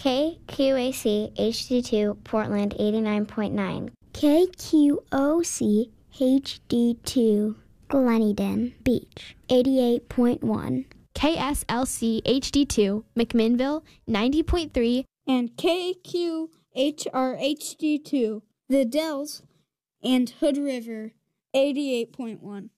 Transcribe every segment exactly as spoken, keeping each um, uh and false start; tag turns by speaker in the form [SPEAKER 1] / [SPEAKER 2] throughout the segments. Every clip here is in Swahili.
[SPEAKER 1] K Q A C H D two, Portland eighty-nine point nine.
[SPEAKER 2] K Q O C H D two, Gleneden Beach eighty-eight point one.
[SPEAKER 3] K S L C H D two, McMinnville ninety point three.
[SPEAKER 4] And K Q H R H D two, The Dells and Hood River eighty-eight point one.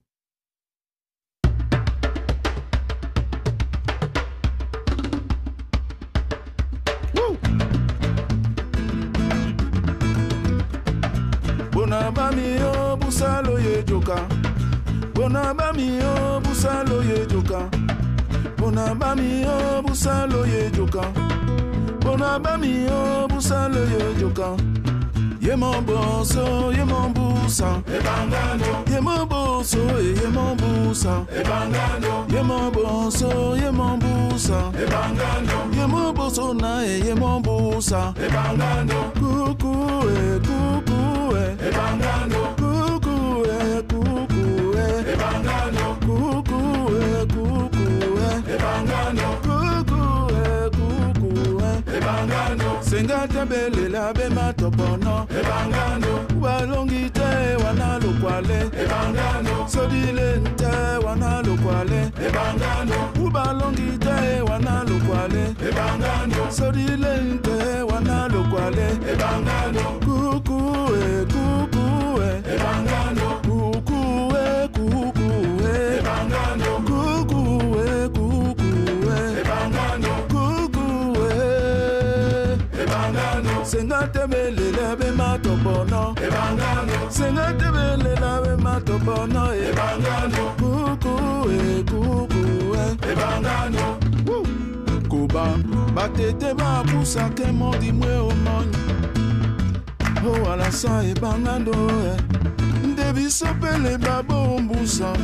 [SPEAKER 5] Bonabami o busalo ye joka. Bonabami o busalo ye joka. Bonabami o busalo ye joka. Bonabami o busalo ye joka. Ye mon bosso, ye mon busa. E bangano. Ye mon bosso, ye mon busa. E bangano. Ye mon bosso, ye mon busa. E bangano. Ye mon bosso na ye mon busa. E bangano. Coucou e coucou e. E bangano. Coucou e coucou e. E bangano. Coucou e coucou e. E bangano. Coucou e coucou e. E bangano. Senga tebele la be matopono. E bangano. Walongi te wana lukwale. E bangano. Sodile nte wana lukwale. E bangano. Ubalongi te wana lukwale. E bangano. Sodile nte wana lukwale. E bangano. Kuku e kuku e. E bangano. Kuku e kuku e. E bangano. Kuku e kuku e. E bangano. Kuku e. E bangano. Senga tebele la be matopono. E bangano. Senga tebele la be matopono. E bangano. Kuku e kuku e. E bangano. Kuba batete ba pusa ke mondi mwe o monyo. Oh ala sa e bangano e. Ndebi sopele babo mbusa.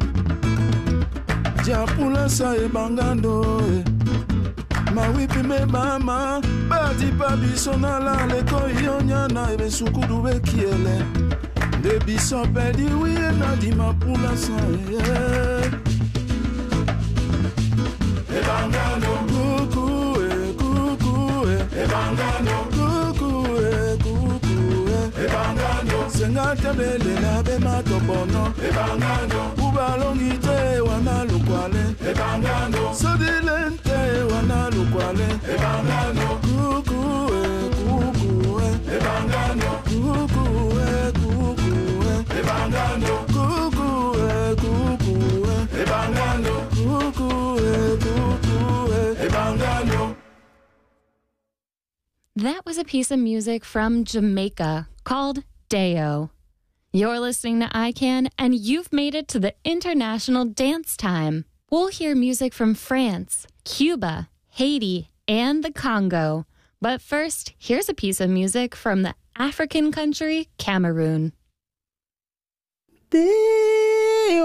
[SPEAKER 5] Japula sa e bangano e. Ma wipi me mama. Bati pabi sonala le koyonya na ebe sukudu be kiele. Ndebi sopeli wiye na di mapula sa e. E bangano. Kuku e kuku e. E bangano. Kuku e kuku e. E bangano. Senga tebele la be matopono. E bangano. Ubalongi te wana lukwale. E bangano. Sodile nte wana lukwale. E bangano. Kuku e kuku e. E bangano. Kuku e kuku e. E bangano. Kuku e kuku e. E bangano. Kuku e kuku e. E bangano.
[SPEAKER 3] That was a piece of music from Jamaica called Deo. You're listening to I CAN, and you've made it to the international dance time. We'll hear music from France, Cuba, Haiti, and the Congo. But first, here's a piece of music from the African country Cameroon.